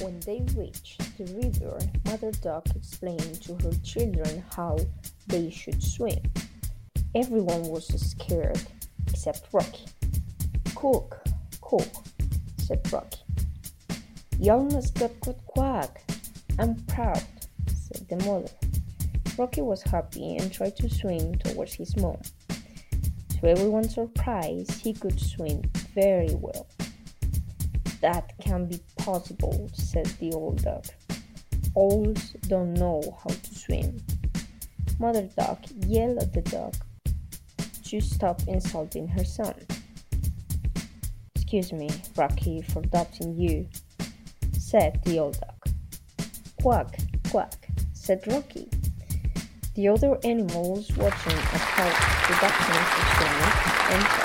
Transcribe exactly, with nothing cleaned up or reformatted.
When they reached the river, Mother Duck explained to her children how they should swim. Everyone was scared except Rocky. "Cook, cook," said Rocky. "You almost got good quack. I'm proud," said the mother. Rocky was happy and tried to swim towards his mom. To everyone's surprise, he could swim very well. "That can't be possible," said the old duck. "Owls don't know how to swim." Mother Duck yelled at the duck to stop insulting her son. "Excuse me, Rocky, for doubting you," said the old duck. "Quack, quack," said Rocky. The other animals watching at how the duck was swimming and